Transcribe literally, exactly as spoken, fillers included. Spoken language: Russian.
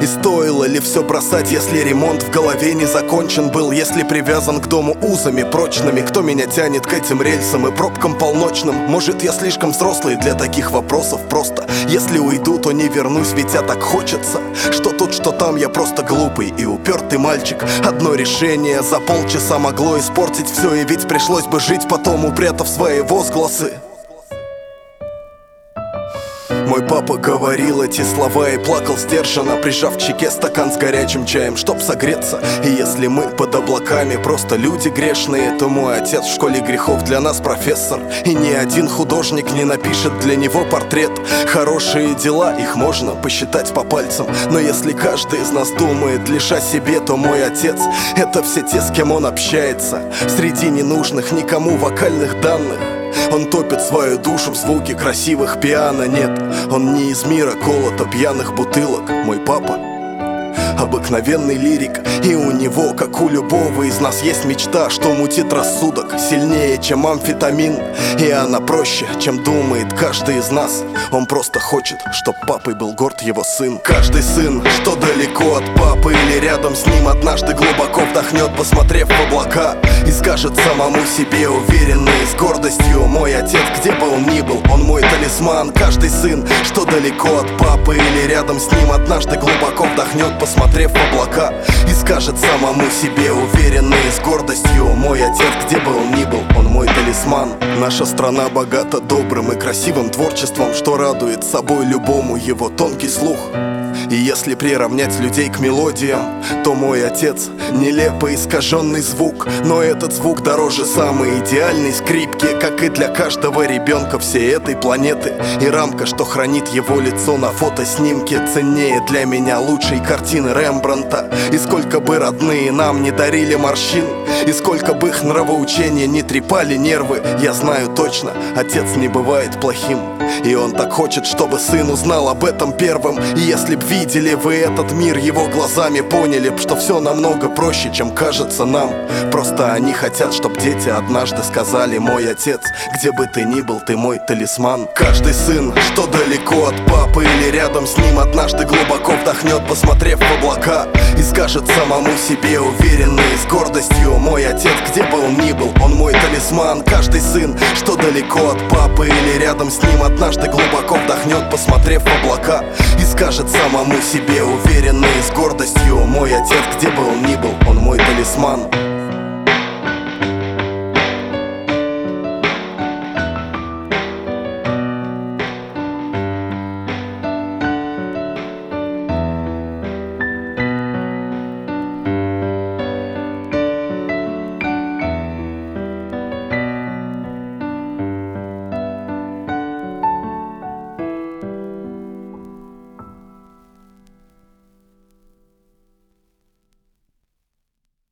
И стоило ли все бросать, если ремонт в голове не закончен был? Если привязан к дому узами прочными? Кто меня тянет к этим рельсам и пробкам полночным? Может, я слишком взрослый для таких вопросов? Просто если уйду, то не вернусь, ведь я так хочется. Что тут, что там, я просто глупый и упертый мальчик. Одно решение за полчаса могло испортить все, и ведь пришлось бы жить потом, упрятав свои возгласы. Мой папа говорил эти слова и плакал сдержанно, прижав к щеке стакан с горячим чаем, чтоб согреться. И если мы под облаками просто люди грешные, то мой отец в школе грехов для нас профессор. И ни один художник не напишет для него портрет. Хорошие дела, их можно посчитать по пальцам. Но если каждый из нас думает лишь о себе, то мой отец — это все те, с кем он общается. Среди ненужных никому вокальных данных он топит свою душу в звуке красивых пиано. Нет, он не из мира колота пьяных бутылок. Мой папа — обыкновенный лирик, и у него, как у любого из нас, есть мечта, что мутит рассудок сильнее, чем амфетамин. И она проще, чем думает каждый из нас. Он просто хочет, чтоб папой был горд его сын. Каждый сын, что далеко от папы или рядом с ним, однажды глубоко вдохнет, посмотрев в облака, и скажет самому себе уверенно и с гордостью: мой отец, где бы он ни был, он мой талисман. Каждый сын, что далеко от папы или рядом с ним, однажды глубоко вдохнет, посмотрев в облака, и скажет самому себе уверенно и с гордостью: мой отец, где бы он ни был, он мой талисман. Наша страна богата добрым и красивым творчеством, что радует собой любому его тонкий слух. И если приравнять людей к мелодиям, то мой отец — нелепо искаженный звук. Но этот звук дороже самой идеальной скрипки, как и для каждого ребенка всей этой планеты. И рамка, что хранит его лицо на фотоснимке, ценнее для меня лучшей картины Рембрандта. И сколько бы родные нам не дарили морщин, и сколько бы их нравоучения не трепали нервы, я знаю точно, отец не бывает плохим. И он так хочет, чтобы сын узнал об этом первым. И если б видели вы этот мир его глазами, поняли б, что все намного проще, чем кажется нам. Просто они хотят, чтоб дети однажды сказали: мой отец, где бы ты ни был, ты мой талисман. Каждый сын, что далеко от папы или рядом с ним, однажды глубоко вдохнет, посмотрев в облака, и скажет самому себе уверенно и с гордостью: мой отец, где бы он ни был, он мой талисман. Каждый сын, что далеко от папы или рядом с ним, однажды глубоко вдохнет, посмотрев в облака, и скажет самому себе уверенно и с гордостью: мой отец, где бы он ни был, он мой талисман.